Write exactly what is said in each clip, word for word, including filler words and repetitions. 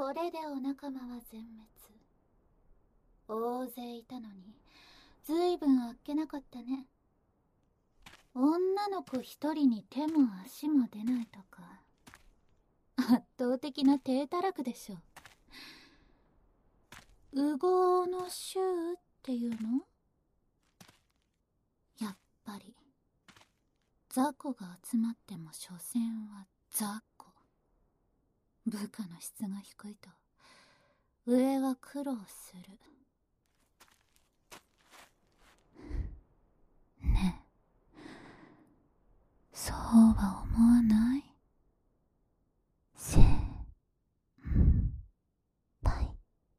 これでお仲間は全滅。大勢いたのにずいぶんあっけなかったね。女の子一人に手も足も出ないとか、圧倒的な低たらくでしょ。烏合の衆っていうの？やっぱり雑魚が集まっても所詮は雑魚。部下の質が低いと上は苦労する。ねえ、そうは思わない？先輩。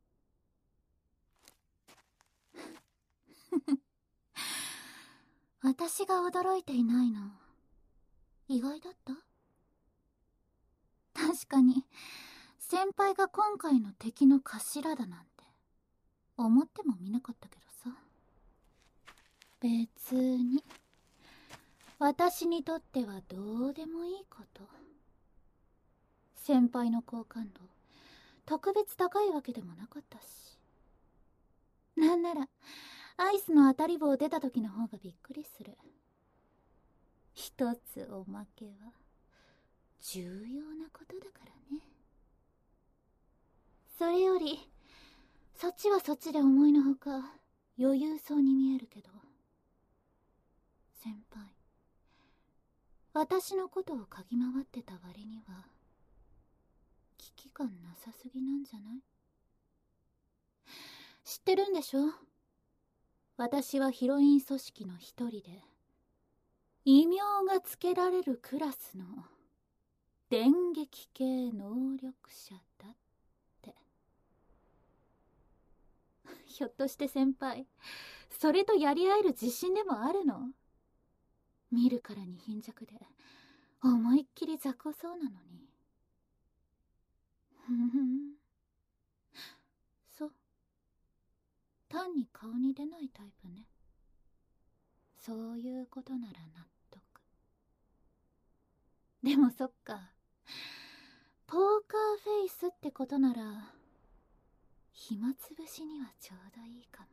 私が驚いていないの意外だった？確かに先輩が今回の敵の頭だなんて思ってもみなかったけどさ。別に私にとってはどうでもいいこと。先輩の好感度特別高いわけでもなかったし、なんならアイスの当たり棒出た時の方がびっくりする。一つおまけは重要なことだからね。それよりそっちはそっちで思いのほか余裕そうに見えるけど、先輩、私のことを嗅ぎ回ってた割には危機感なさすぎなんじゃない？知ってるんでしょ？私はヒロイン組織の一人で異名がつけられるクラスの電撃系能力者だって。ひょっとして先輩、それとやり合える自信でもあるの？見るからに貧弱で思いっきり雑魚そうなのに。ふん、そう、単に顔に出ないタイプね。そういうことなら納得。でもそっか、ポーカーフェイスってことなら暇つぶしにはちょうどいいかも。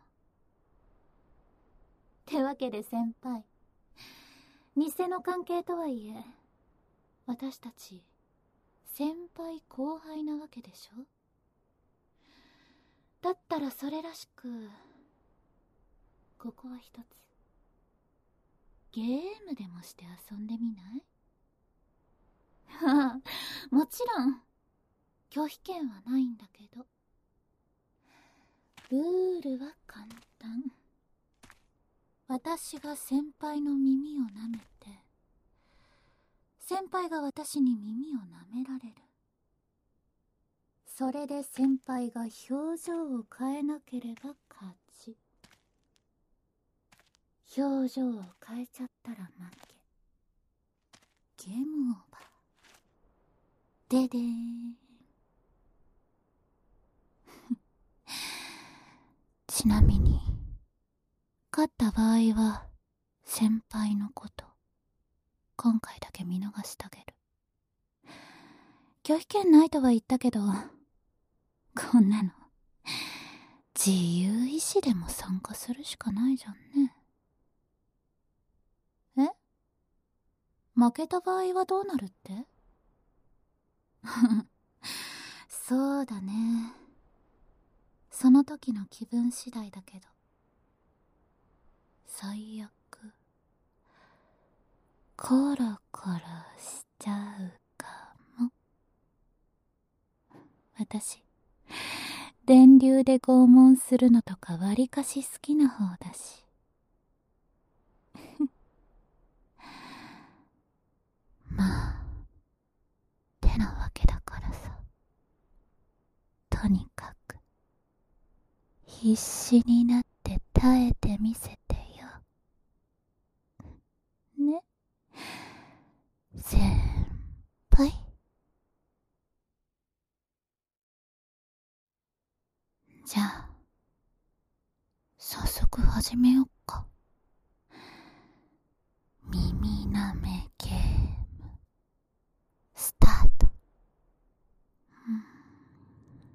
ってわけで先輩、偽の関係とはいえ私たち先輩後輩なわけでしょ？だったらそれらしくここは一つゲームでもして遊んでみない？はあ、もちろん拒否権はないんだけど、ルールは簡単。私が先輩の耳を舐めて、先輩が私に耳を舐められる。それで先輩が表情を変えなければ勝ち。表情を変えちゃったら負け。ゲームオーバー。ででーん。ちなみに勝った場合は先輩のこと今回だけ見逃してあげる。拒否権ないとは言ったけど、こんなの自由意志でも参加するしかないじゃんね。え？負けた場合はどうなるって？そうだね、その時の気分次第だけど、最悪コロコロしちゃうかも。私電流で拷問するのとかわりかし好きな方だし。まあてなわけだからさ、とにかく必死になって耐えてみせてよね、先輩。じゃあ早速始めよっか。耳なめゲームスタート。うん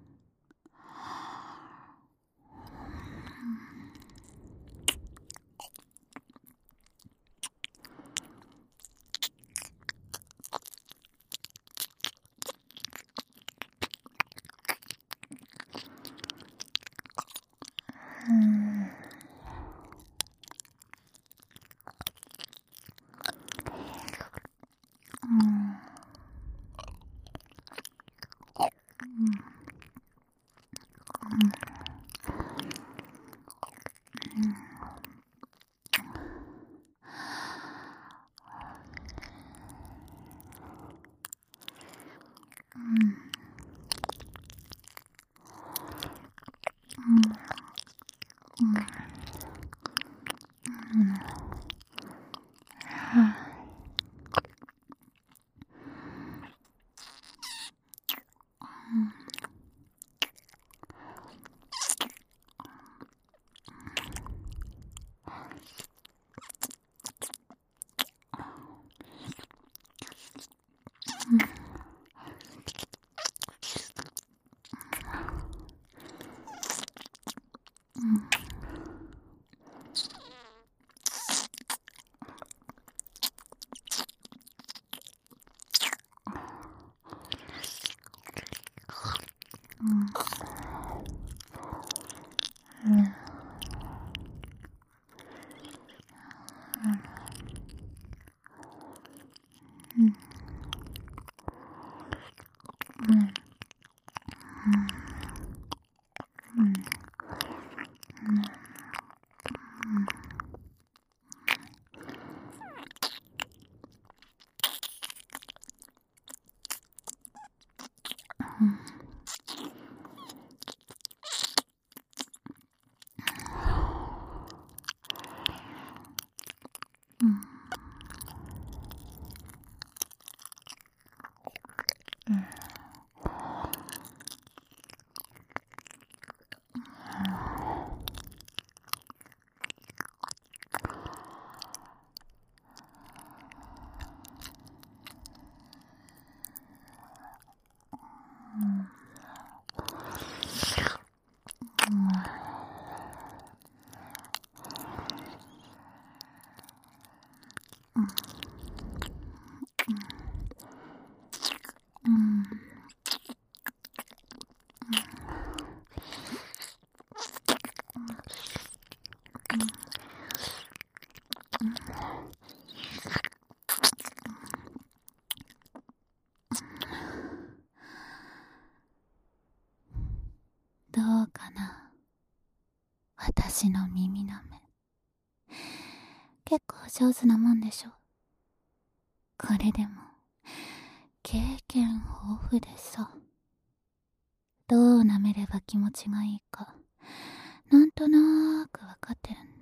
どうかな、私の耳なめ。結構上手なもんでしょ。これでも経験豊富でさ、どう舐めれば気持ちがいいかなんとなーくわかってるんだ。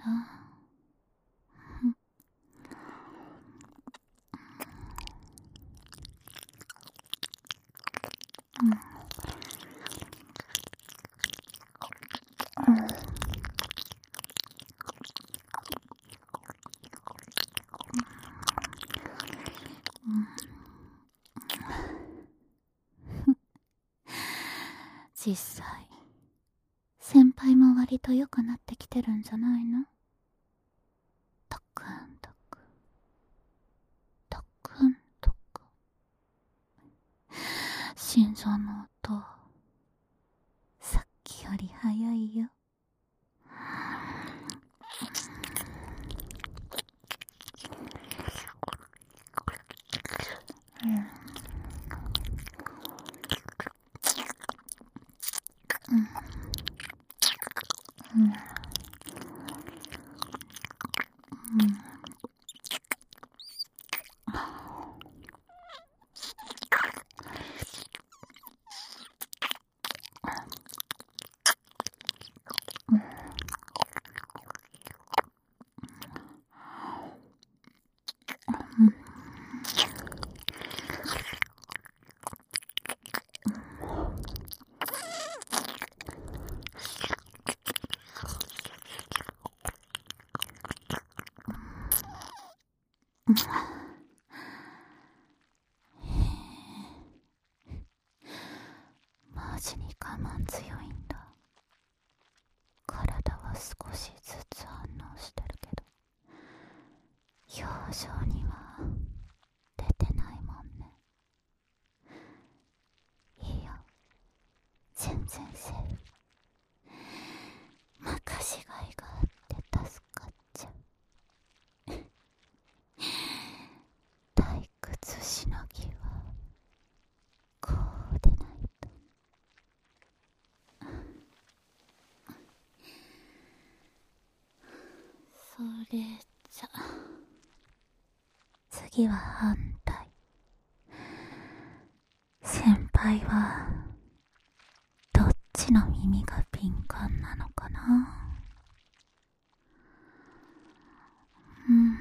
うんうん実際先輩も割と良くなってきてるんじゃないの？トクントクトクントク、心臓の音さっきより早いよ。マジに我慢強いんだ。体は少しずつ反応してるけど表情には出てないもんね。いいよ、全然セーフ。任しがいがあって助かっちゃう。退屈しのぎはこうでないと。それじゃ次は反対。先輩はどっちの耳が敏感なのかな。うん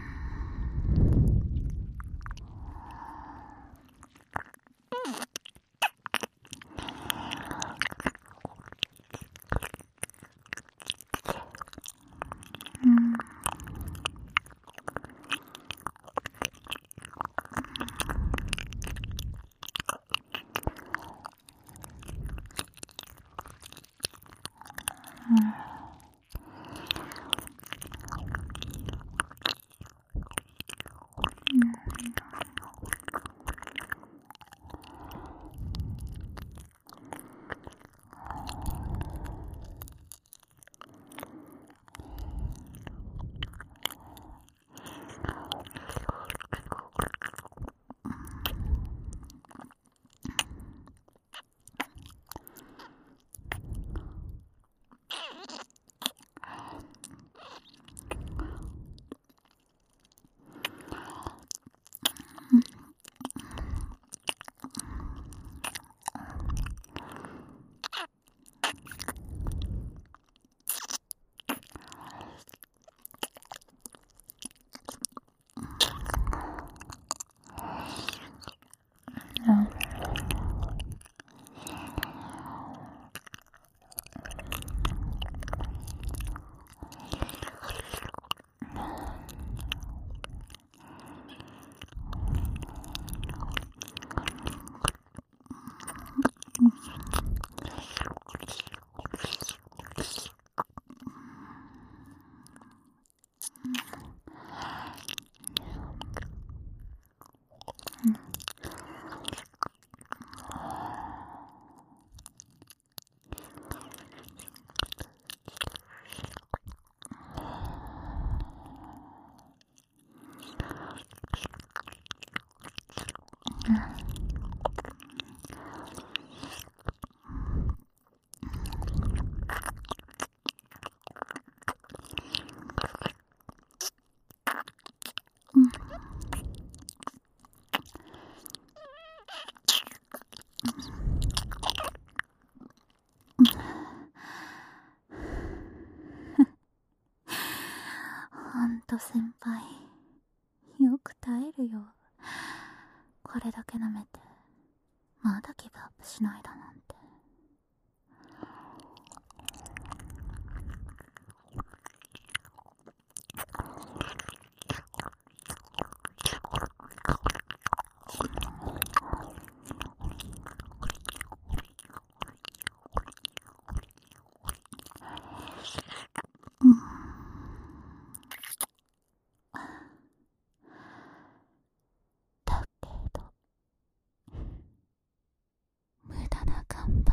ほんと先輩、よく耐えるよ。これだけ舐めてまだギブアップしないだなんて。うん、だけど無駄な頑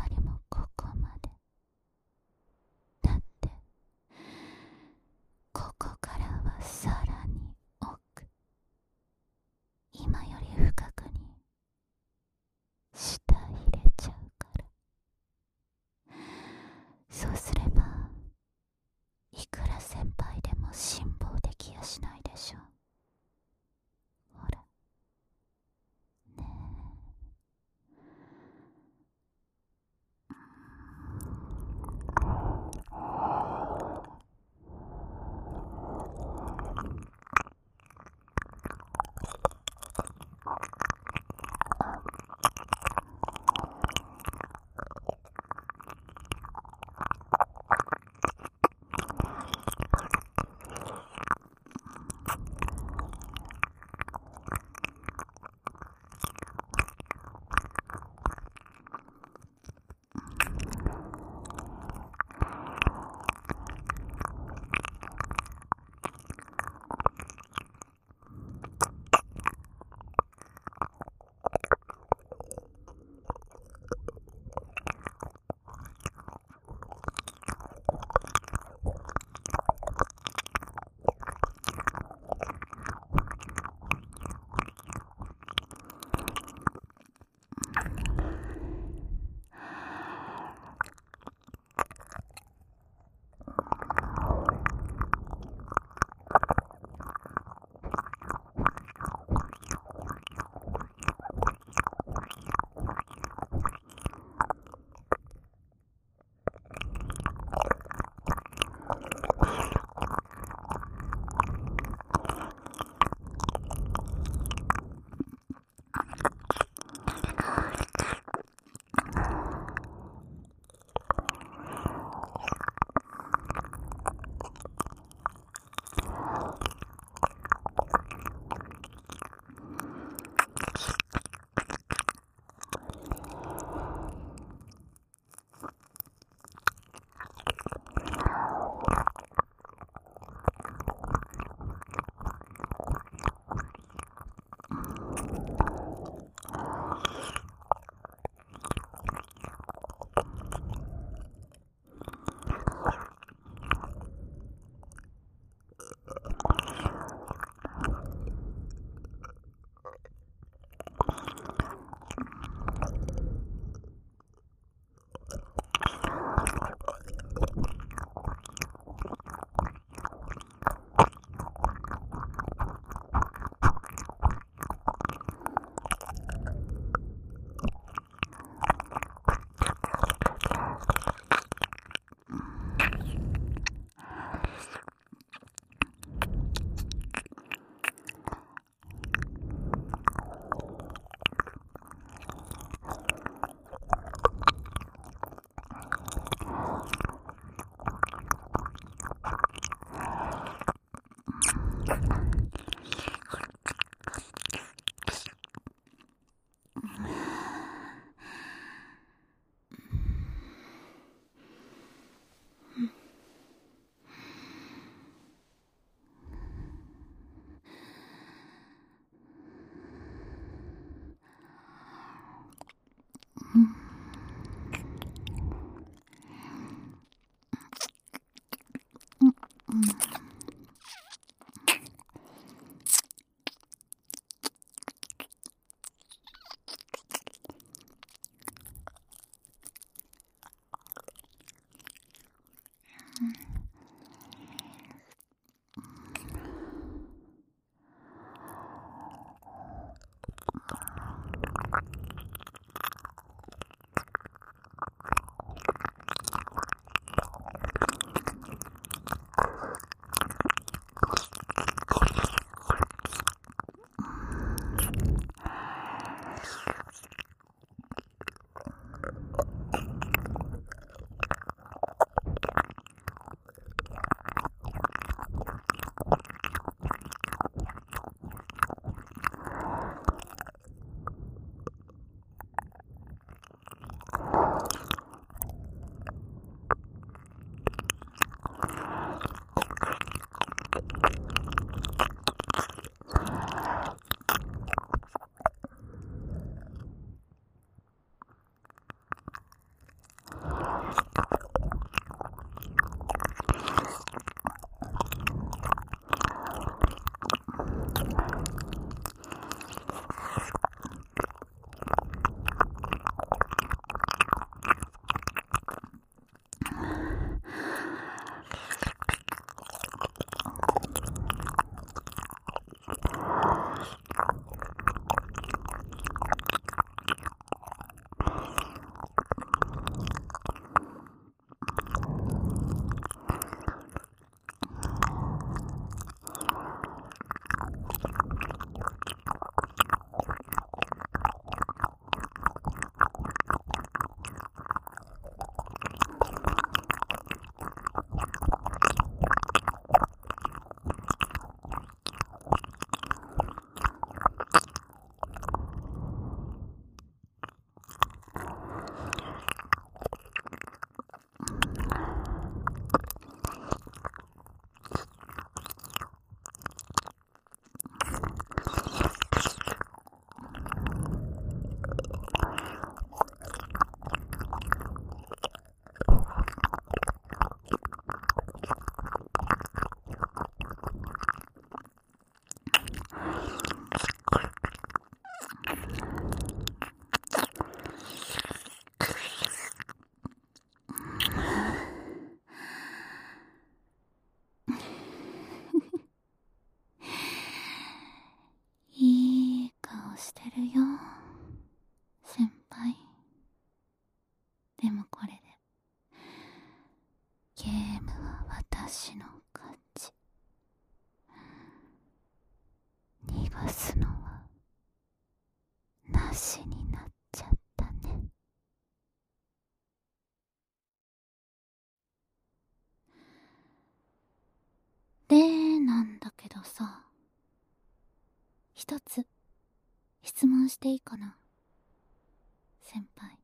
で、なんだけどさ、一つ質問していいかな、先輩。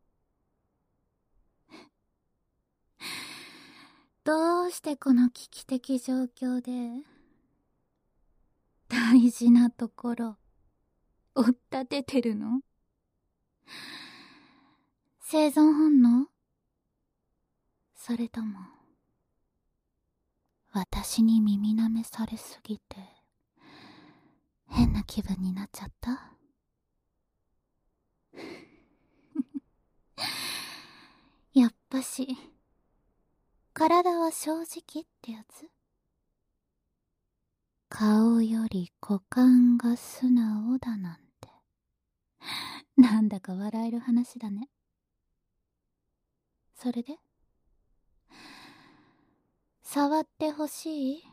どうしてこの危機的状況で大事なところ追っ立ててるの？生存本能？それとも私に耳舐めされすぎて変な気分になっちゃった？やっぱし体は正直ってやつ？顔より股間が素直だなんて、なんだか笑える話だね。それで触ってほしい？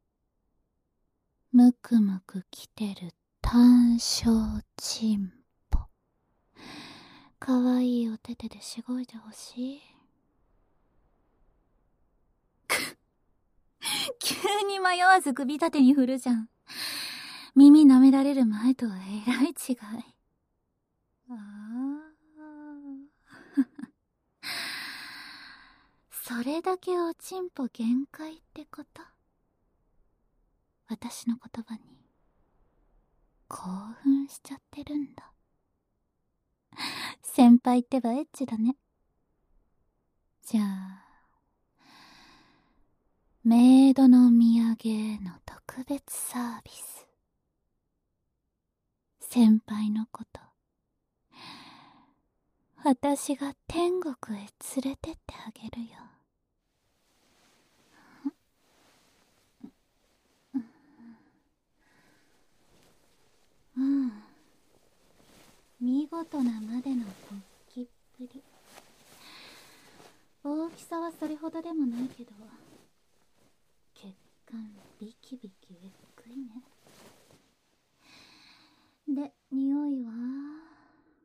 むくむくきてる単小チンポ、かわいいお手手でしごいてほしい？急に迷わず首立てに振るじゃん。耳舐められる前とはえらい違い。ああそれだけおちんぽ限界ってこと？私の言葉に興奮しちゃってるんだ。先輩ってばエッチだね。じゃあメイドの土産への特別サービス。先輩のこと私が天国へ連れてってあげるよ。うん、見事なまでの勃起っぷり。大きさはそれほどでもないけど血管ビキビキえっくいね。で、匂いは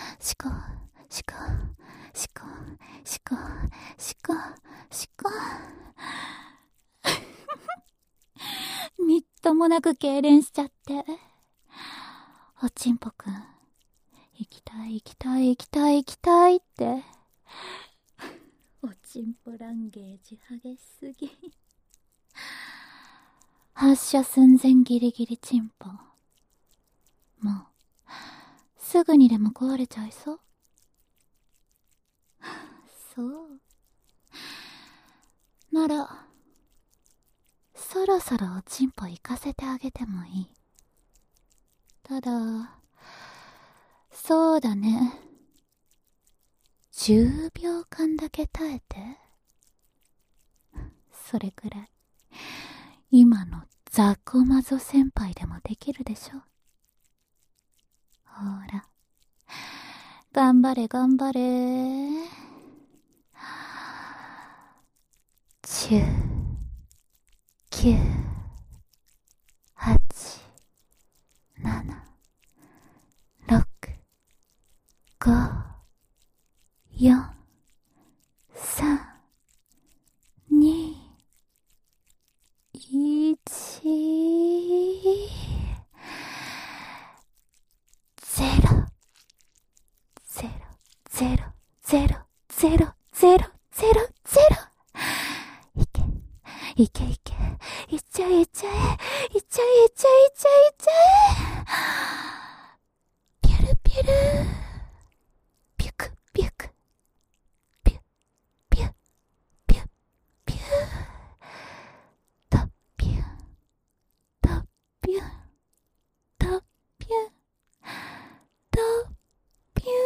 しこ、しこ、しこ、しこ、しこ、しこ。みっともなく痙攣しちゃって。おちんぽくん、行きたい行きたい行きたい行きたいって。おちんぽランゲージ激しすぎ。発射寸前ギリギリチンポ。もう、すぐにでも壊れちゃいそう。そう。なら、そろそろおちんぽ行かせてあげてもいい。ただ、そうだね。じゅうびょうかんだけ耐えて。それくらい、今のザコマゾ先輩でもできるでしょ。ほら、頑張れ頑張れ。じゅう、きゅう、はち、なな、ろく、ご、よん、さん、に、いち、ゼロ、ゼロ、ゼロ、ゼロ、ゼロ、ゼロ、ゼロ、ゼロ。いけ、いけいけ、いっちゃえいっちゃえ、いっちゃえいっちゃえいっちゃえいっちゃえ。ピュルピュル、ピュクピュク、ピュ、ピュ、ピュ、ピュ。タピュ、タピュ、タピュ、タピュー。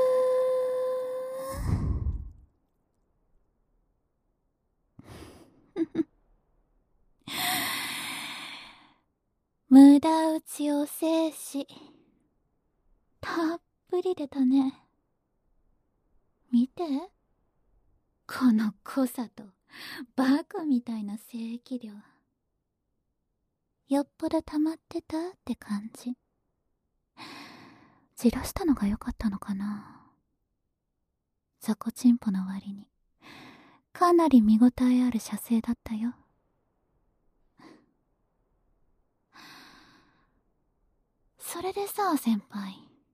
無駄打ちを制し、たっぷり出たね。見て、この濃さとバカみたいな精液量。よっぽど溜まってたって感じ。じらしたのが良かったのかな。ザコチンポの割にかなり見応えある射精だったよ。それでさ、先輩。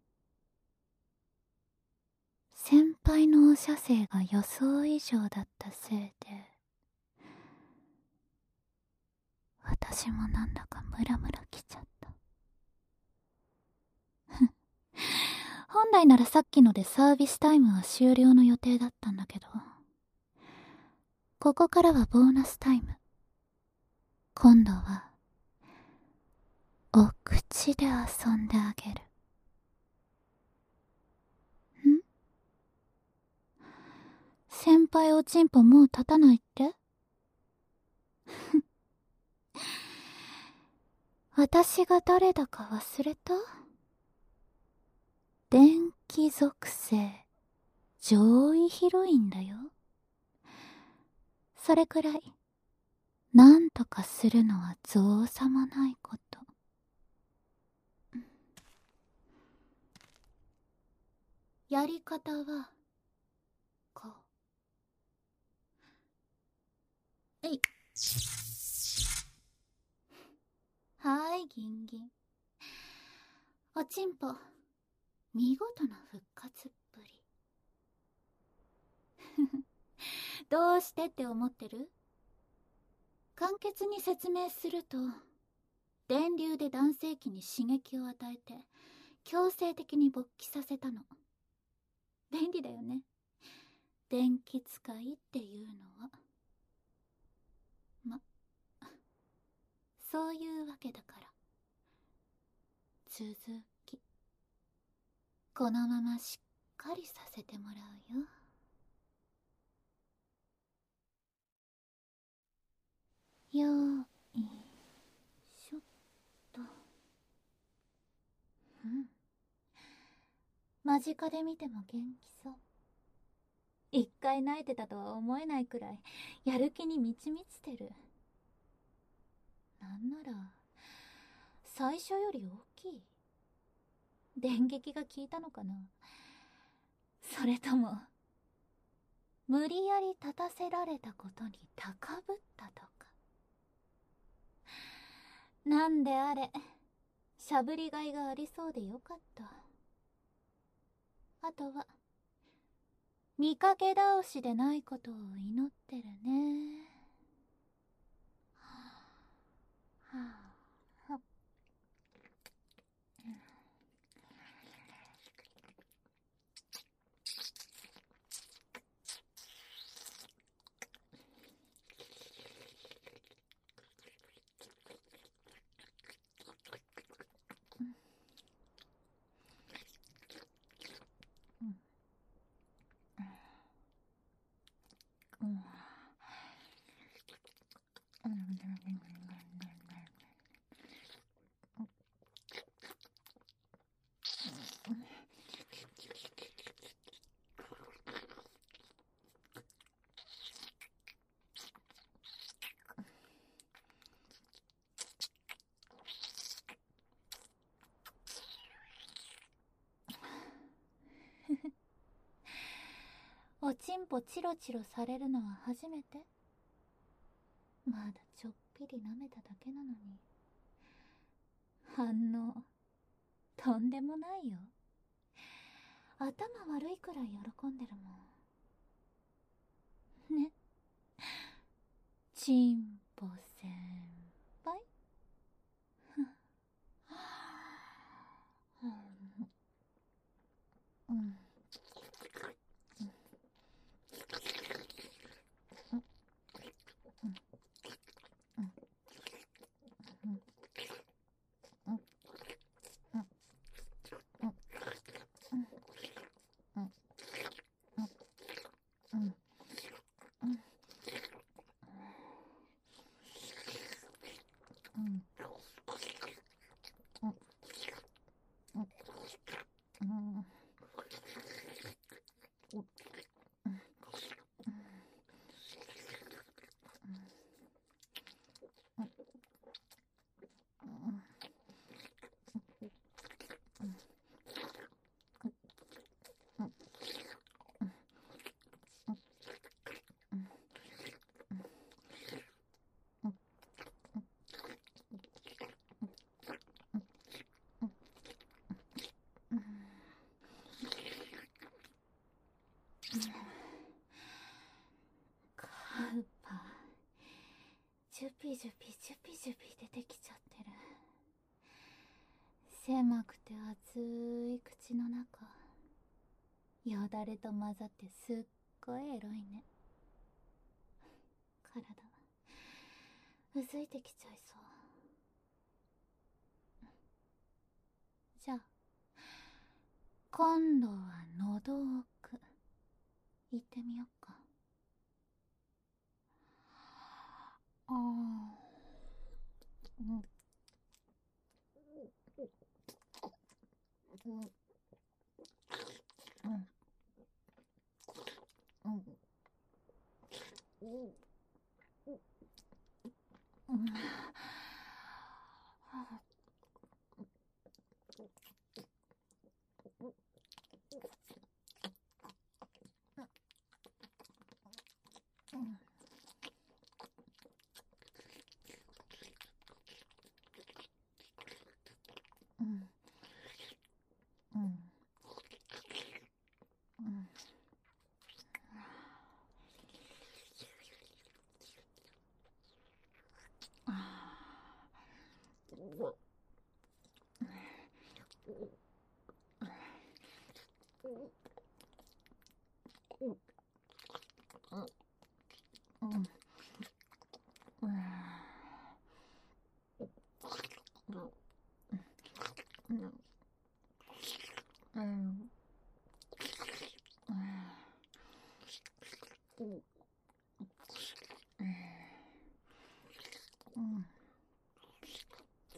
先輩のお射精が予想以上だったせいで、私もなんだかムラムラきちゃった。本来ならさっきのでサービスタイムは終了の予定だったんだけど、ここからはボーナスタイム。今度はお口で遊んであげる。ん？先輩おちんぽもう立たないって？私が誰だか忘れた？電気属性上位ヒロインだよ。それくらいなんとかするのは造作もないこと。やり方はこう。えい。はーい、ギンギン。おちんぽ、見事な復活っぷり。どうしてって思ってる？簡潔に説明すると、電流で男性器に刺激を与えて強制的に勃起させたの。便利だよね、電気使いっていうのは。ま、そういうわけだから、 続き、このまましっかりさせてもらうよ。よいしょっと。うん。間近で見ても元気そう。一回泣いてたとは思えないくらいやる気に満ち満ちてる。なんなら最初より大きい。電撃が効いたのかな。それとも無理やり立たせられたことに高ぶったとか。なんであれ、しゃぶりがいがありそうでよかった。あとは見かけ倒しでないことを祈ってるね。はあ、はうん。おちんぽチロチロされるのは初めて？まだちょっぴり舐めただけなのに反応とんでもないよ。頭悪いくらい喜んでるもんね。ちんぽ先輩。うん。カウパ、ジュピジュピジュピジュピ出てきちゃってる。狭くて熱い口の中、よだれと混ざってすっごいエロいね。体うずいてきちゃいそう。じゃあ今度は喉奥行ってみよっか。あー、うん、うん、うん、うん、うん、うん、うん、うん、うん。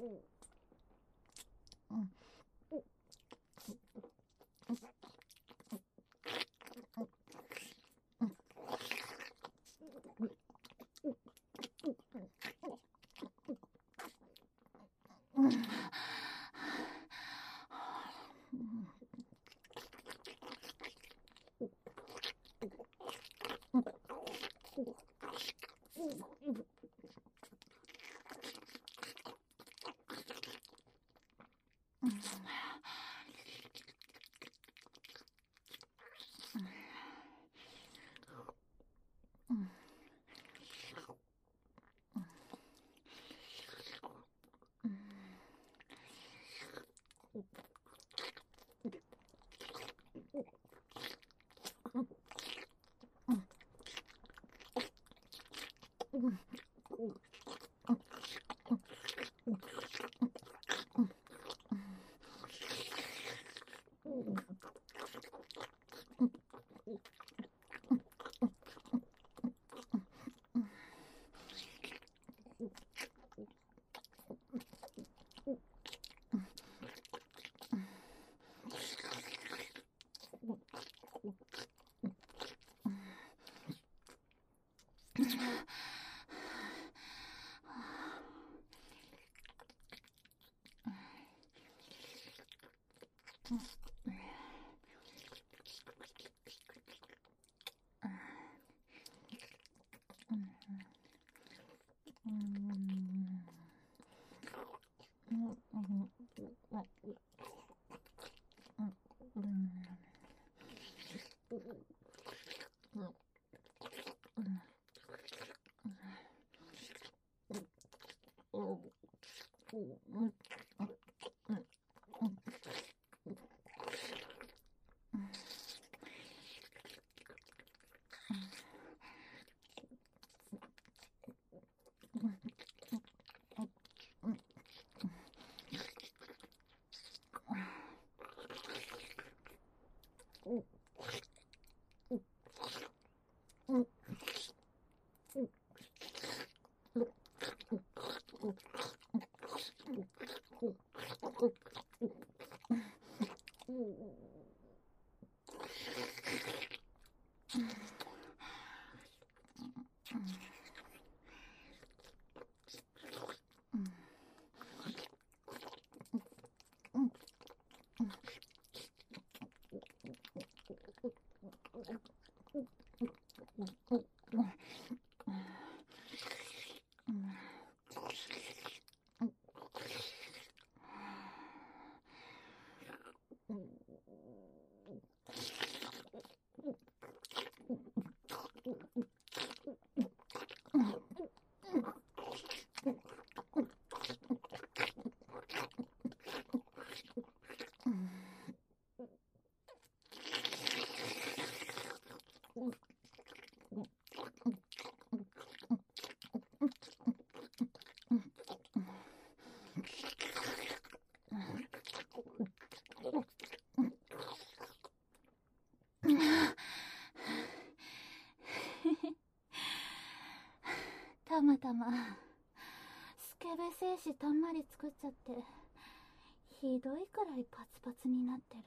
たまたまスケベ精子たんまり作っちゃってひどいくらいパツパツになってる。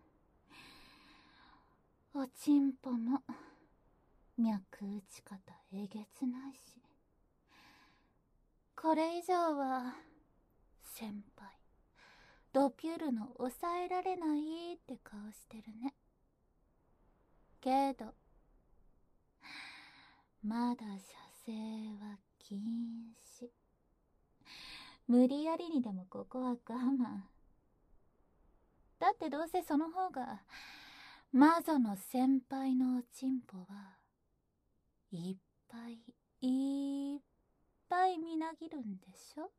おちんぽも脈打ち方えげつないし、これ以上は先輩ドピュールの抑えられないって顔してるね。けどまだ射精は禁止。無理やりにでもここは我慢。だってどうせその方が魔女の先輩のおちんぽはいっぱいいっぱいみなぎるんでしょ。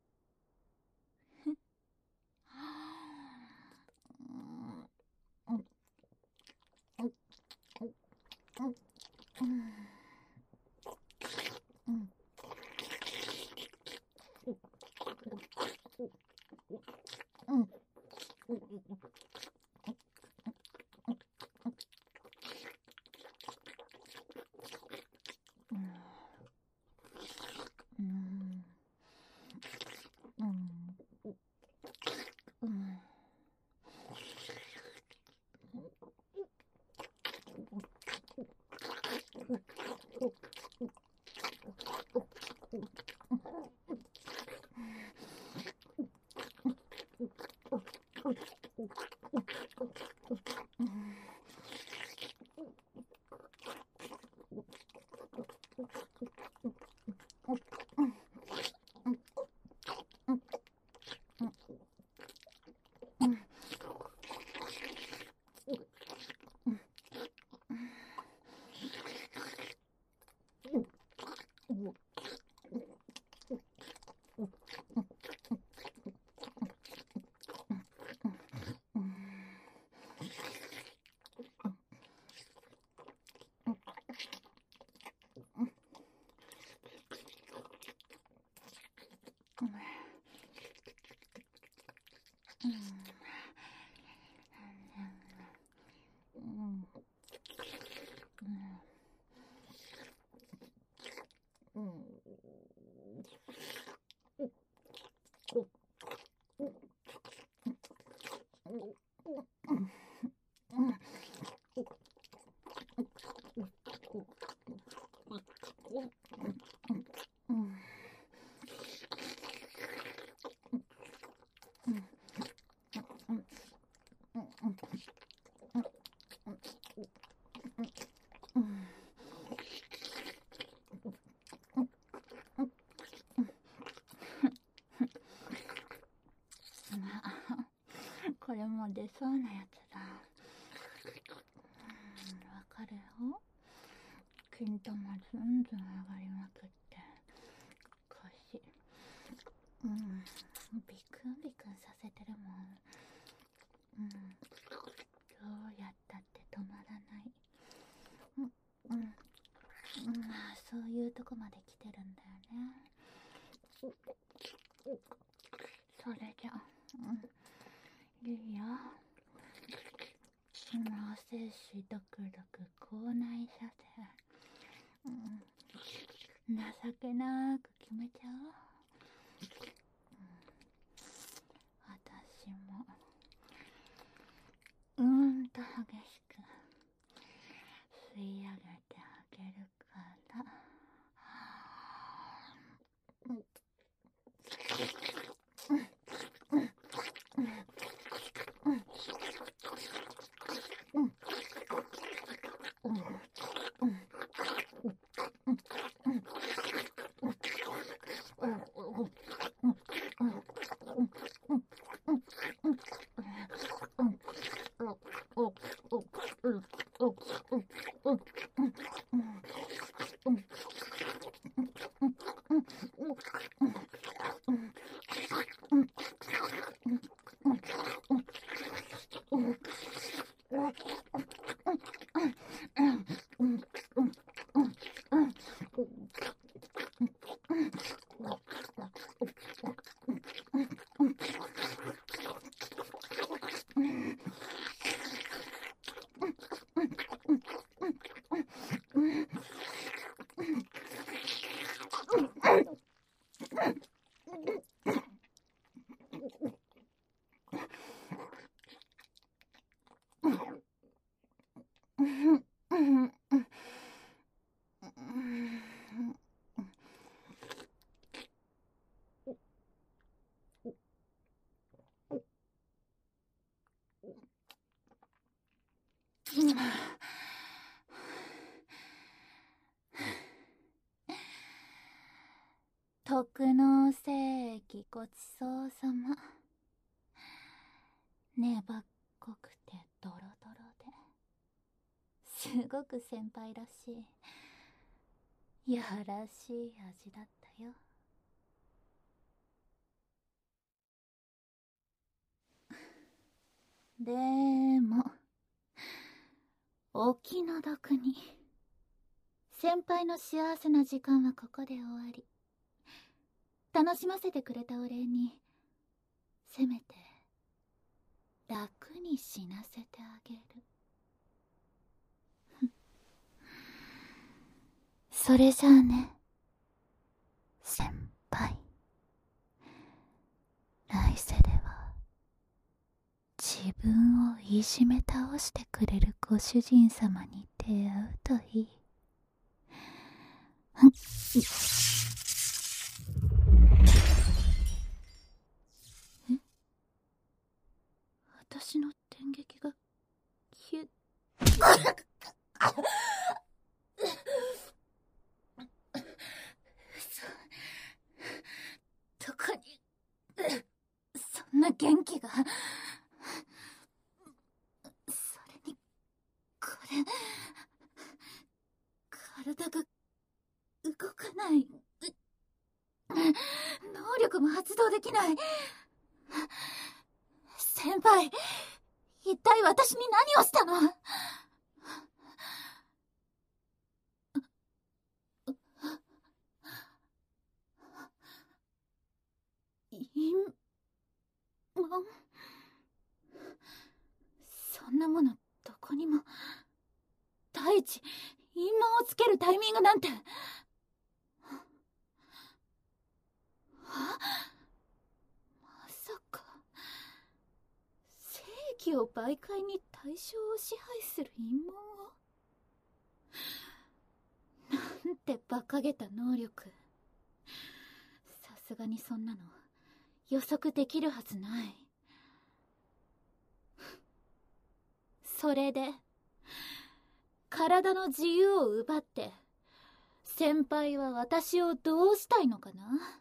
これも出そうなやつだ。うん、わかるよ。金玉ずんずん上がりまくって腰、うん、ビクンビクンさせてるもん。うん、どうやったって止まらない。うん、うん、まあそういうとこまで来てるんだよね。それじゃ、うん、いいよ。脳性子ドクドク口内射精、うん、情けなく決めちゃおう。うん、私もうーんと激しく吸い上げてあげるから。うん徳の世紀ごちそうさま。粘っこくてドロドロですごく先輩らしいやらしい味だったよ。でもお気の毒に先輩の幸せな時間はここで終わり。楽しませてくれたお礼にせめて楽に死なせてあげる。それじゃあね、先輩。来世では自分をいじめ倒してくれるご主人様に出会うといい。え？私の電撃が消えどこにそんな元気が。それにこれ体が動かない。能力も発動できない。先輩、一体私に何をしたの？ そんなものどこにも。第一、陰謀をつけるタイミングなんて。はまさか正義を媒介に対象を支配する陰謀を。なんて馬鹿げた能力。さすがにそんなの予測できるはずない。それで体の自由を奪って先輩は私をどうしたいのかな。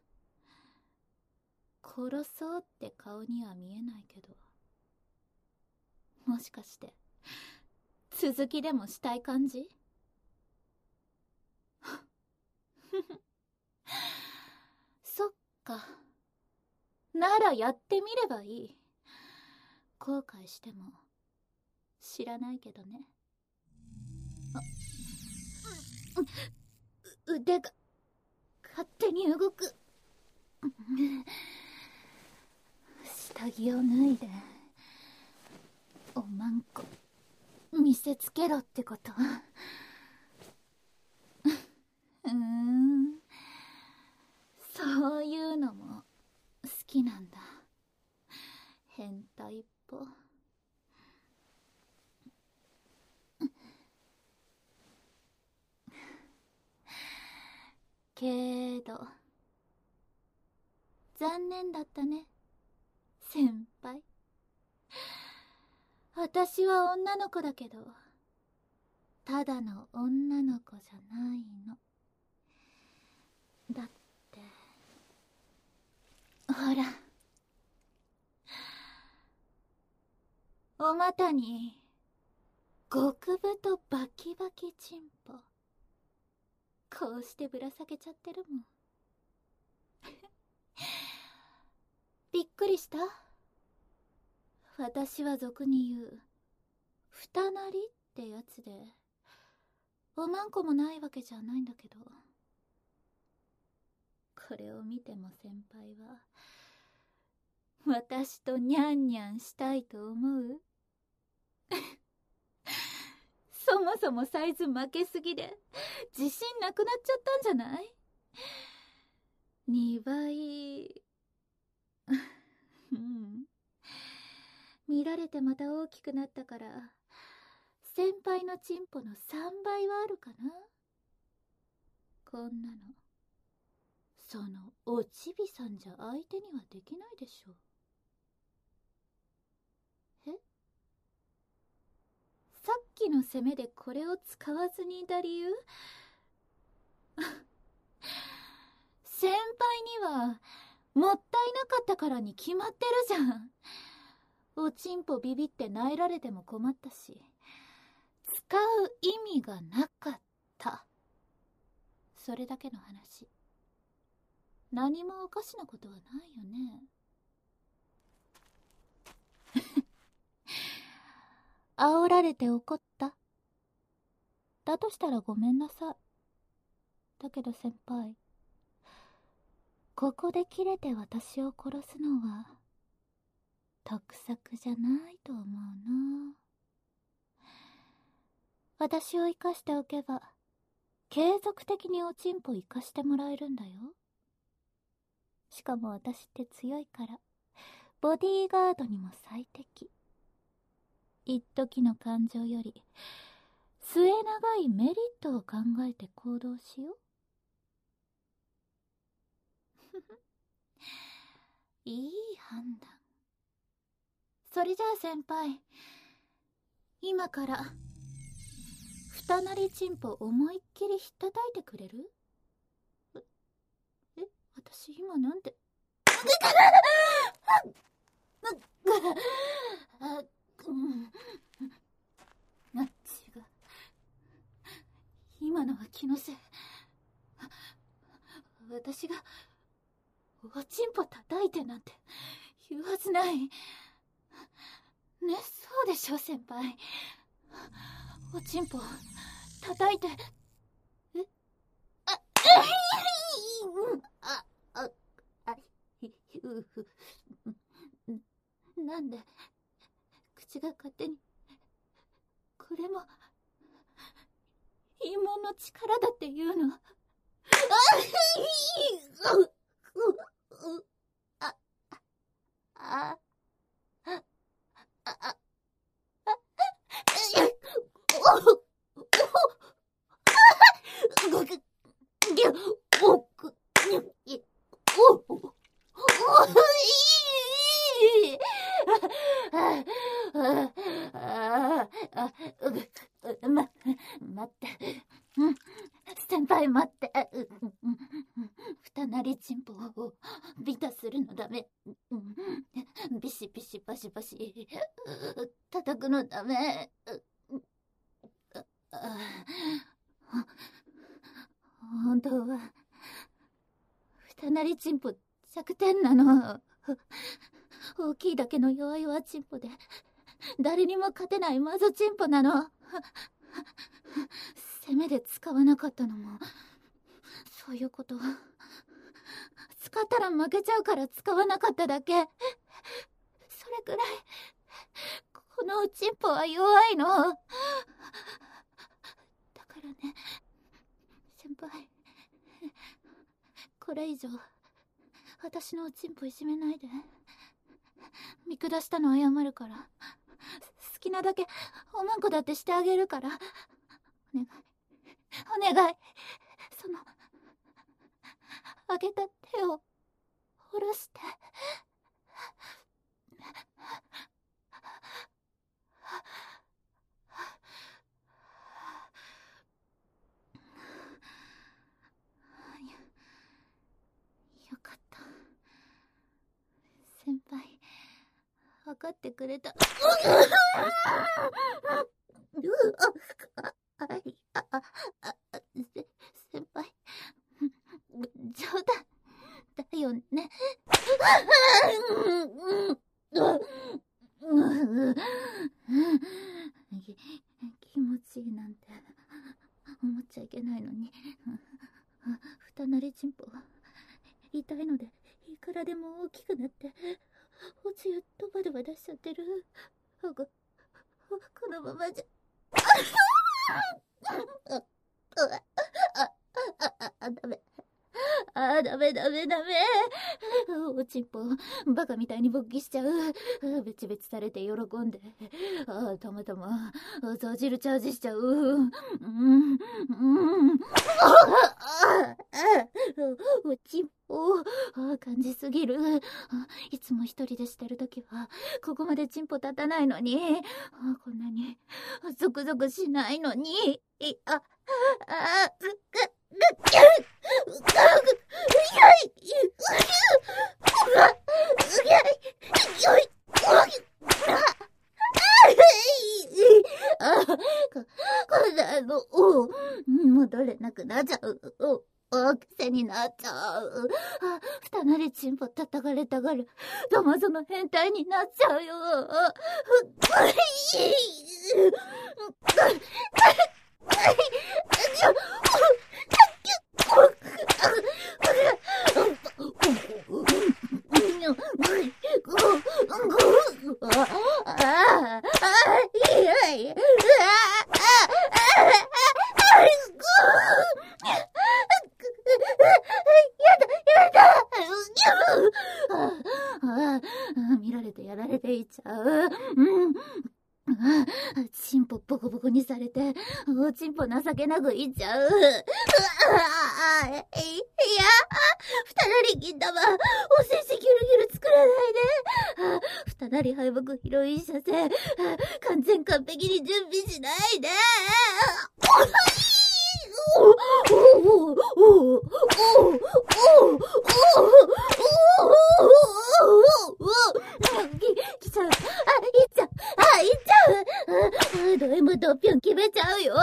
殺そうって顔には見えないけど、もしかして続きでもしたい感じ？そっか。ならやってみればいい。後悔しても知らないけどね。あ、う、腕が勝手に動く。下着を脱いでおまんこ見せつけろってこと？うーん、そういうのも好きなんだ。変態っぽ。けど残念だったね、先輩。私は女の子だけど、ただの女の子じゃないの。だってほら、お股に極太バキバキチンポこうしてぶら下げちゃってるもん。びっくりした？私は俗に言う二なりってやつで、おまんこもないわけじゃないんだけど、これを見ても先輩は私とニャンニャンしたいと思う？そもそもサイズ負けすぎで自信なくなっちゃったんじゃない？にばい。うん、見られてまた大きくなったから先輩のチンポのさんばいはあるかな。こんなのそのおちびさんじゃ相手にはできないでしょ。え？さっきの攻めでこれを使わずにいた理由？先輩にはもったいなかったからに決まってるじゃん。おちんぽビビって萎えられても困ったし、使う意味がなかった。それだけの話。何もおかしなことはないよね。煽られて怒った？だとしたらごめんなさい。だけど先輩、ここで切れて私を殺すのは得策じゃないと思うな。私を生かしておけば継続的におちんぽ生かしてもらえるんだよ。しかも私って強いからボディーガードにも最適。一時の感情より末長いメリットを考えて行動しよう。いい判断。それじゃあ先輩、今から二なりチンポ思いっきりひったたいてくれる？え、私今なんてあ、うん、あ、違う。今のは気のせい。私がおちんぽ叩いてなんて言うはずない。ね、そうでしょ先輩。おちんぽ叩いて。え？あ、あ、あ、あ、ひ、う、ふ、 なんで口が勝手にこれも陰謀の力だって言うの。ああああま、待って。うん。先輩待って。二なりちんぽをビタするのダメ。ビシビシバシバシ叩くのダメ。本当は二なりちんぽ弱点なの。大きいだけの弱々ちんぽで誰にも勝てないマゾチンポなの。攻めで使わなかったのもそういうこと。使ったら負けちゃうから使わなかっただけ。それくらいこのチンポは弱いの。だからね、先輩、これ以上私のおちんぽいじめないで。見下したの謝るから。好きなだけおまんこだってしてあげるから。お願いお願い。そのあげた手を下ろして。よかった。先輩分かってくれた。先輩冗談だよね。気持ちいいなんて思っちゃいけないのに。二なりちんぽは痛いのでいくらでも大きくなっておつゆドバドバ出しちゃってる。ここのままじゃあ、ダメ。あ、ダメダメダメ。おちんぽバカみたいに勃起しちゃう。ベチベチされて喜んで、あ、たまたまザジルチャージしちゃう。うんうんおちんぽ感じすぎる。いつも一人でしてるときはここまでチンポ立たないのに、こんなにゾクゾクしないのに。あああ戻れなくなっちゃう。癖になっちゃう。二なりちんぽ叩かれたがるどまぞの変態になっちゃうよ。見られてやられていっちゃう。うんチンポボコボコにされておちんぽ情けなくいっちゃう。いや二なり金玉おせしギュルギュル作らないで。二なり敗北ヒロイン射精完全完璧に準備しないで。来ちゃう。あ、いっちゃう。あ、いっちゃう。ド M とピョン決めちゃうよ。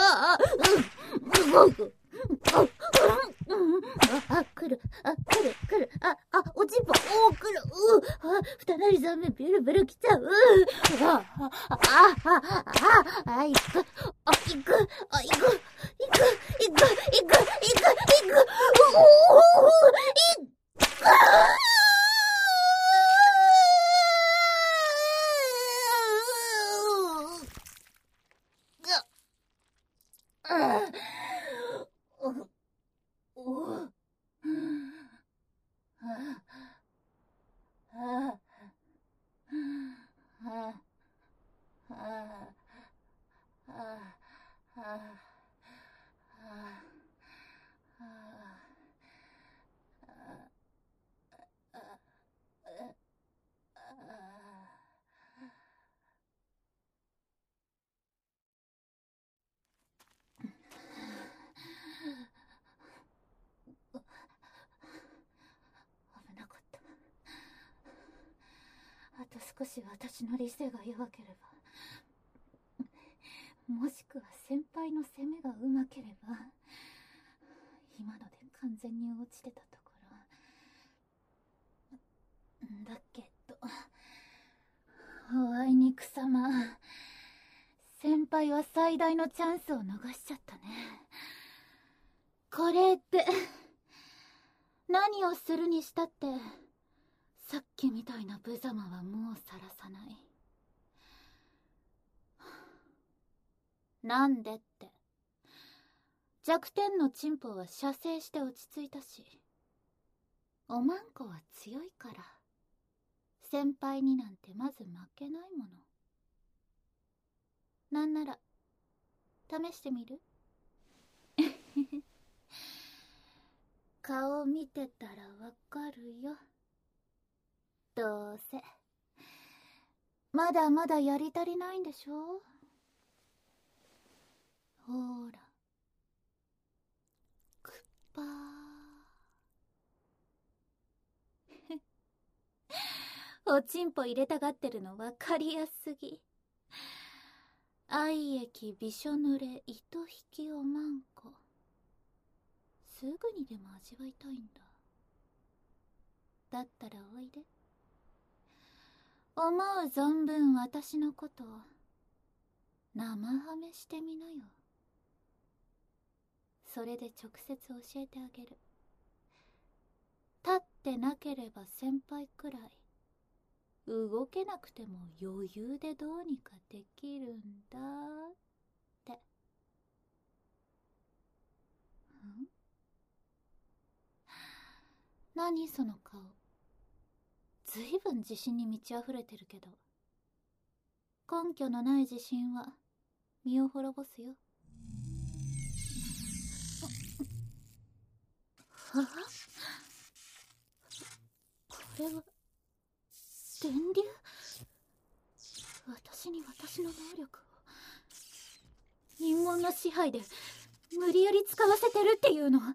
あ、来る。あ、来る、来る。あ、あ、おちんぽ。おー、来る。うあ、二なりざんめビルビル来ちゃう。あ、あ、あ、あ、あ、あ、行く。あ、行く。あ、行く。行く。行く。行く。行く。行く。おー、行く。 と少し私の理性が弱ければ、もしくは先輩の攻めがうまければ、今ので完全に落ちてたところだけど、おあいにくさま、先輩は最大のチャンスを逃しちゃったね。これで何をするにしたってさっきみたいな無様はもうさらさない。なんでって、弱点のチンポは射精して落ち着いたし、おまんこは強いから先輩になんてまず負けないもの。なんなら試してみる？顔見てたらわかるよ。どうせまだまだやり足りないんでしょ。ほら、くっぱー。おちんぽ入れたがってるのわかりやすぎ。愛液びしょ濡れ糸引きおまんこ、すぐにでも味わいたいんだ。だったらおいで。思う存分私のことを生ハメしてみなよ。それで直接教えてあげる。立ってなければ先輩くらい動けなくても余裕でどうにかできるんだって。ん？何その顔。ずいぶん自信に満ち溢れてるけど、根拠のない自信は身を滅ぼすよ。は？これは電流？私に私の能力を陰謀の支配で無理やり使わせてるっていうの？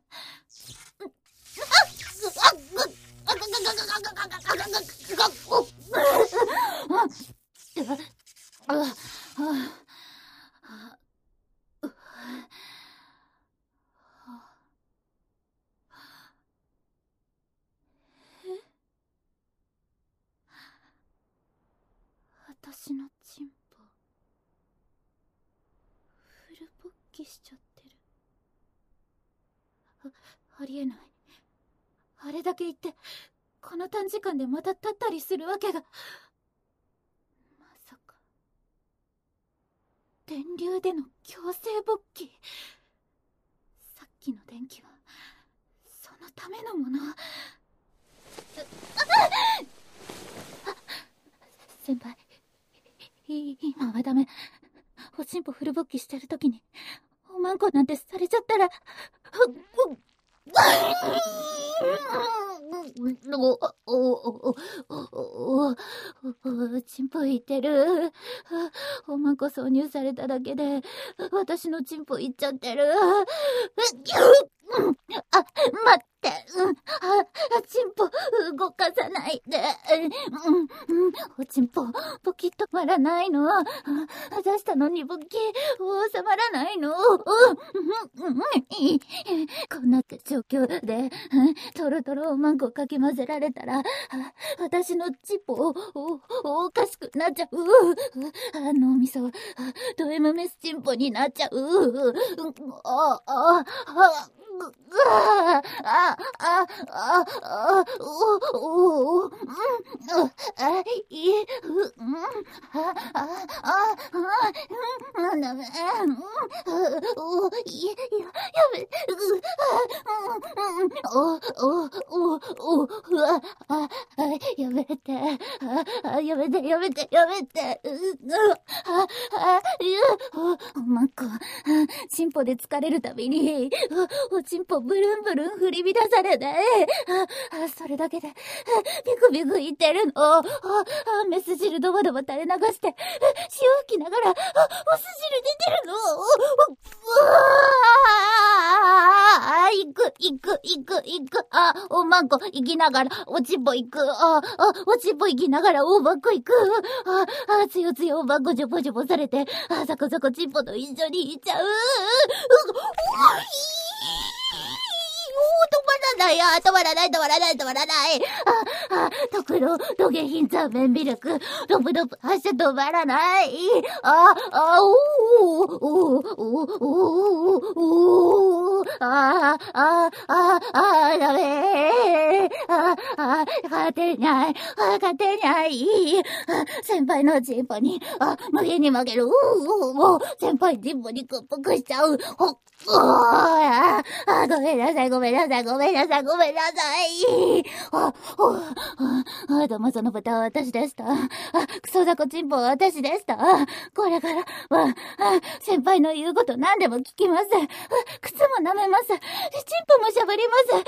私のチンポフル勃起しちゃってる。あ、ありえない。あれだけ言ってこの短時間でまた立ったりするわけが。まさか電流での強制勃起。さっきの電気はそのためのもの。先輩、今はダメ。おちんぽフル勃起してるときにおまんこなんてされちゃったら。お、お、お、お、お、ちんぽいってる。おまんこ挿入されただけで私のちんぽいっちゃってる。あ、待って、うん、あ、ちんぽ動かさないで。うん、うん、おちんぽポキッと止まらないの。出したのにポキ収まらないの。うん、うん、こんな状況でトロトロおまんこかき混ぜられたら私のちんぽお、おかしくなっちゃう。あのみそド M メスチンポになっちゃう。あ、あ、あ、あ、あ、あ、あ、あ、お、お、うん、あ、い、う、うん、あ、あ、あ、あ、うん、ダメ、うん、お、い、や、やめ、う、あ、うん、お、お、お、お、うわ、あ、やめて、あ、やめて、やめて、やめて、う、あ、あ、お、おまんこ、チンポで疲れるたびに、おちんぽブルンブルン振り乱されて、それだけで、ビクビク言ってるの。メス汁ドバドバ垂れ流して、潮吹きながら、お酢汁出てるの。うわーあ、行く、行く、行く、行く。あ、おまんこ行きながら、おちんぽ行く。あ、あ、おちんぽ行きながら、おまんこ行く。あ、あ、つよつよおまんこジョボジョボされて、あ、そこそこちんぽと一緒に行っちゃう。う、う、う、止まらない。あ、止まらない、止まらない、止まらない。あ、あ、特の、土下品残面ミルク。ロブロブ、発射止まらない。あ、あ、おー、おー、おー、おー、おー、おー、あ、あ、あ、あ、ダメ。あ、あ、勝てない。あ、勝てない。あ、先輩のチンポに、あ、負けに負ける。うー、先輩チンポに屈服しちゃう。ほっ、おー、あ、あ、ごめんなさい、ごめんなさい、ごめんなさい、ごめんなさい。あ、あ、あ、どうもその豚は私でした。あ、クソザコチンポは私でした。これからは、あ、先輩の言うこと何でも聞きます。靴も舐めます。チンポもしゃぶります。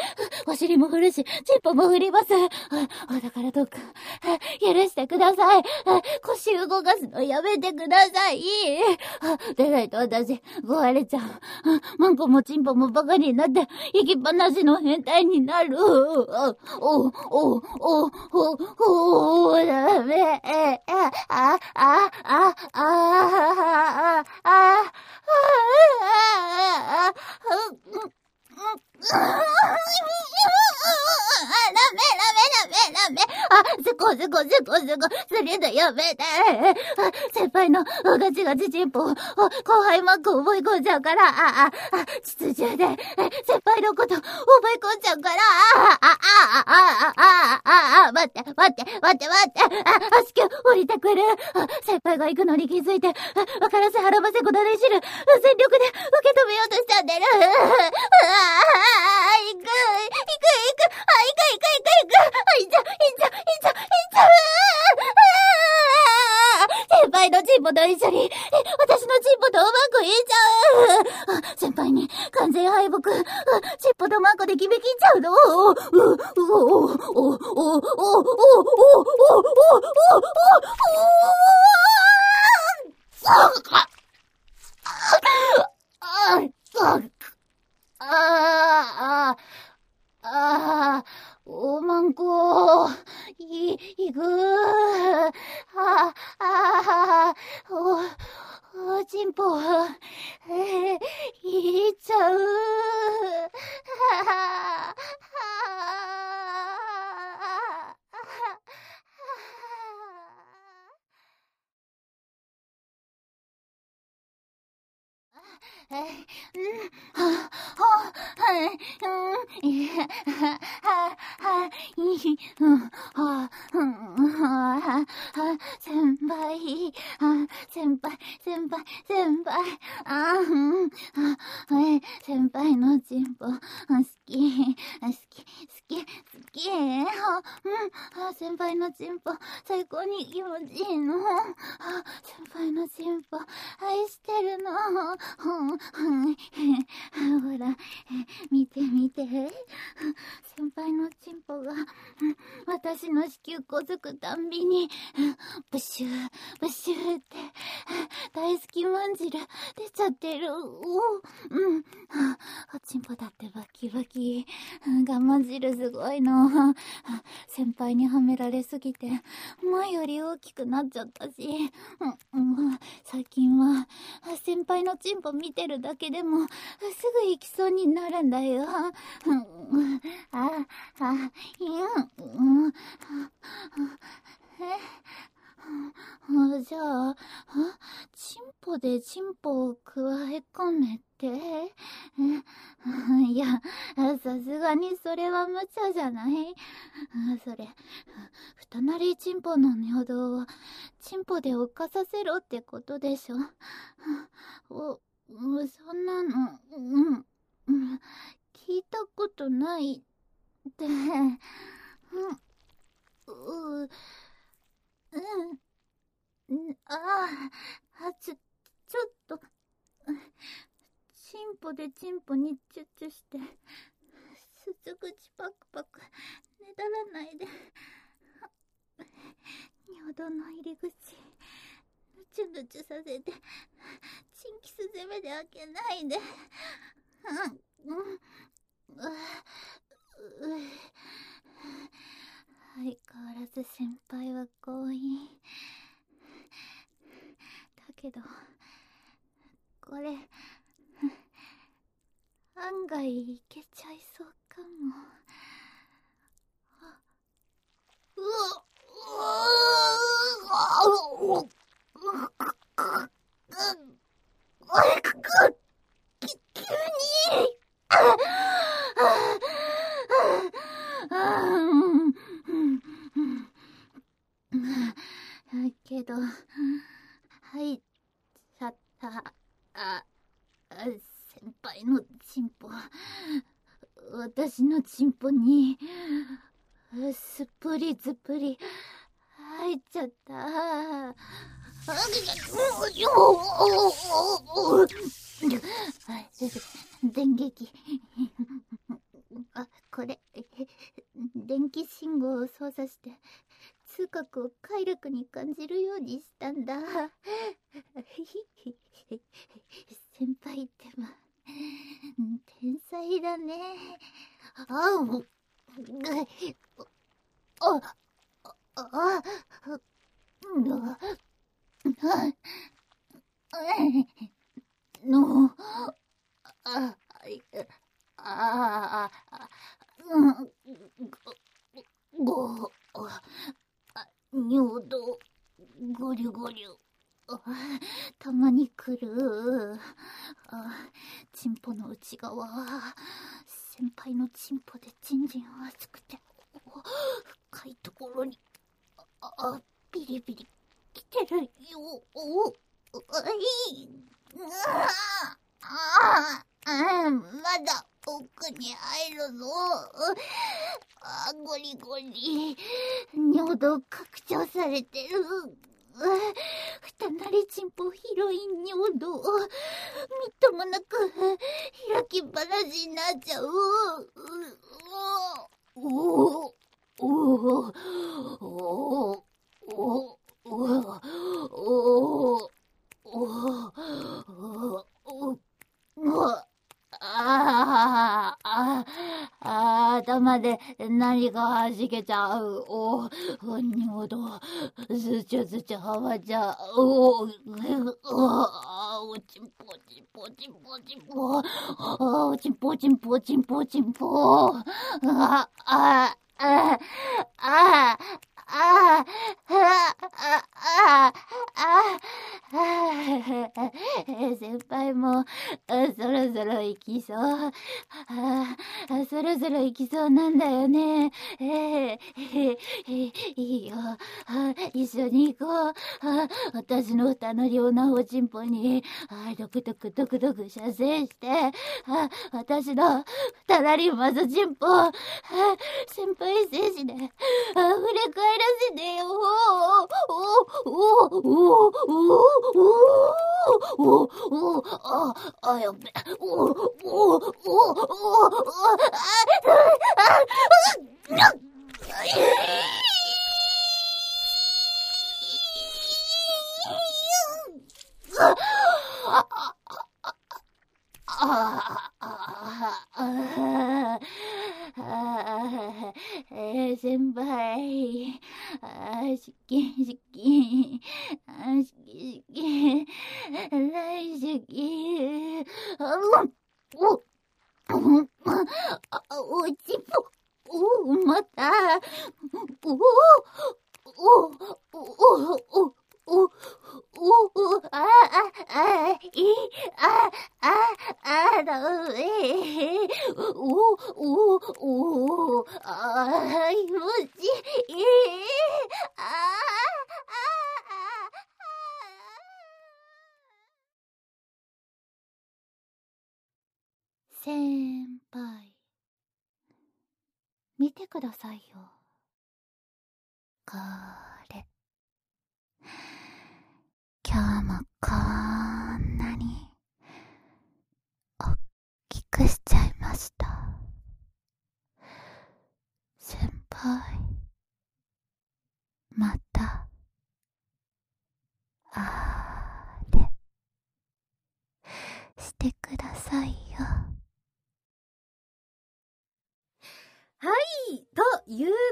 お尻も振るし、チンポも振ります。あ、だからどうか、許してください。腰動かすのやめてください。でないと私、壊れちゃう。マンコもチンポもバカになって、行きっぱなしの変態になる。お、お、お、お、お、お、ダメ。あ、あ、あ、あ、あ、あ、あ、あ、あ、ダメ、ダメ、ダメ、ダメ。あ、すこ、すこ、すこ、すこ、すりだ、やめて。先輩のガチガチチンポを、後輩マック覚え込んじゃうから、あ、あ、あ、秩序で、先輩のこと覚え込んじゃうから、あ、あ、あ、あ、あ、あ、あ、待って、待って、待って、待って、あ、足球降りてくる。先輩が行くのに気づいて、わからせ腹ばせこだでしる。全力で受け止めようとしちゃってる。あ、行く、行く、行く、あ、行く、行く、行く、行く、あ、いっちゃう、いっちゃう、いっちゃう、いっちゃう。先輩のチンポと一緒に、私のチンポとマンコ入れちゃう。先輩に完全敗北。チンポとマンコで決めきっちゃうの。お、お、お、お、お、お、お、お、お、お、お、ああ、ああ、おまんこ、い、いぐー、あ、あ、お、おちんぽ、えー、いっちゃう、はは、え、うん、は、は、はい、うん、いや、は、は、はい、うん、は、うん、は、は、先輩、あ、先輩、先輩、先輩、あ、うん、あ、はい、先輩のチンポ、好き、好き、好き、好き、あ、うん、あ、先輩のチンポ、最高に気持ちいいの、あ、先輩のチンポ、愛してるの、ほら、見て見て。先輩のチンポが、私の子宮こづくたんびに、ブシュー、ブシューって、大好きまんじる出ちゃってる。おうん。おチンポだってバキバキ。我慢汁すごいの。先輩にはめられすぎて、前より大きくなっちゃったし、うんうん、最近は、先輩のチンポ見てるだけでも、すぐ行きそうになるんだよ。うん、あ、あ、いや、うん、え、じゃあ、チンポでチンポを加え込めて、いや、さすがにそれは無茶じゃない？それ、二なりチンポの尿道をチンポで浮かさせろってことでしょ。お、そんなの、うん、聞いたことないって、うん、う、うん、ああ、ちょ、ちょっと、チンポでチンポにチュッチュして、すす口パクパク、ねだらないで、尿道の入り口、ぬちゅぬちゅさせて、チンキス攻めで開けないで、 うん、う、う、相変わらず先輩は強引。だけど、これ、案外いけちゃいそうかも。うわうわう急にけど、入っちゃった。あ、先輩のチンポ、私のチンポに、すっぷりずっぷり入っちゃった。電撃。あ、これ、電気信号を操作して痛覚を快楽に感じるようにしたんだ。先輩ってば天才だね。あうあああのあああご尿道ゴリュゴリュたまに来る。あ、チンポの内側、先輩のチンポでジンジン熱くて深いところにあビリビリ来てるよ。おいああ、まだ奥に入るぞ。あ、ゴリゴリ尿道拡張されてる。ふたなりチンポ広い尿道、みっともなく開きっぱなしになっちゃう。おおおおおおおおおおああ、あ、頭で何か弾けちゃう。お、尿道、ずちゅずちゅはまっちゃう。お、お、おちんぽちんぽちんぽちんぽ。おちんぽちんぽちんぽちんぽ。あ、あ、あ、あ、あ、あ、あ、あ、あ、あ、先輩もそろそろ行きそう。あ、そろそろ行きそうなんだよね。えー、いいよ。一緒に行こう。私の二の両なおちんぽに、ドクドクドクドク射精して、私の二なりまずちんぽ、先輩精子で、溢れ返らせてよ。おおおおおおおおああやべおおおおおあああ先輩、あしきしき、あしきしき、来しき、お、おちぽ、お、また、お、お、お、お、お、お、あ、あ、あ、い、あ、あ、あの、え、お、お、お、あ、気持ちいい、あ、あ、先輩、見てくださいよ。これ。今日もこんなにおっきくしちゃいました。先輩、また、あれ、してくださいよ。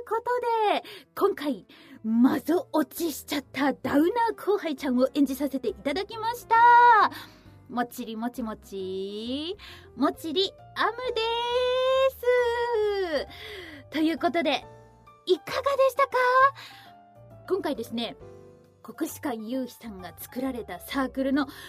ことで、今回、マゾ落ちしちゃったダウナー後輩ちゃんを演じさせていただきました。もちりもちもち、もちりあむでーす。ということで、いかがでしたか？今回ですね、国士舘雄飛さんが作られたサークルの超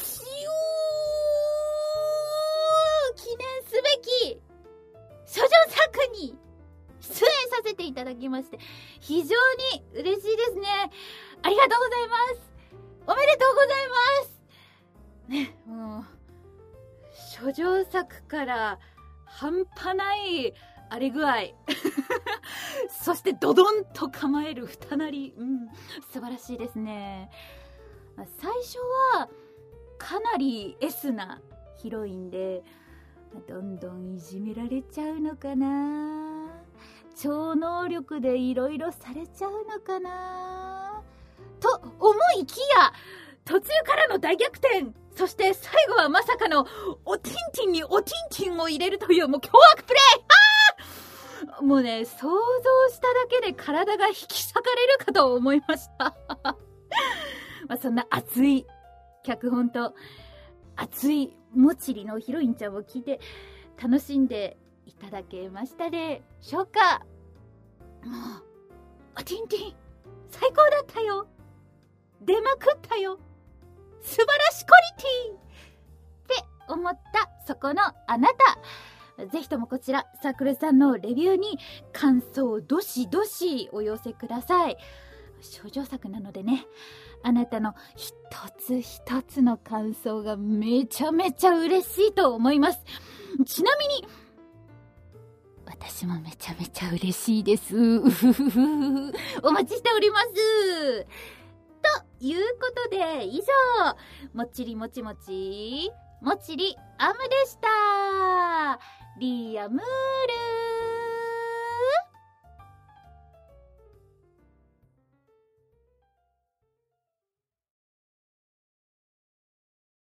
記念すべき書状作に出演させていただきまして、非常に嬉しいですね。ありがとうございます。おめでとうございますね。もう書状作から半端ない荒れ具合そしてドドンと構える二なり、うん、素晴らしいですね。最初はかなり S なヒロインで、どんどんいじめられちゃうのかな、超能力でいろいろされちゃうのかなと思いきや、途中からの大逆転、そして最後はまさかのおティンティンにおティンティンを入れるという、もう凶悪プレイ。あーもうね、想像しただけで体が引き裂かれるかと思いましたまあそんな熱い脚本と熱いもちりのヒロインちゃんを聞いて楽しんでいただけましたでしょうか。もうおティンティン最高だったよ、出まくったよ、素晴らしコリティって思ったそこのあなた、ぜひともこちらサークルさんのレビューに感想をどしどしお寄せください。少女作なのでね、あなたの一つ一つの感想がめちゃめちゃ嬉しいと思います。ちなみに私もめちゃめちゃ嬉しいですお待ちしております。ということで、以上もっちりもちもちもちりあむでした。リアムール。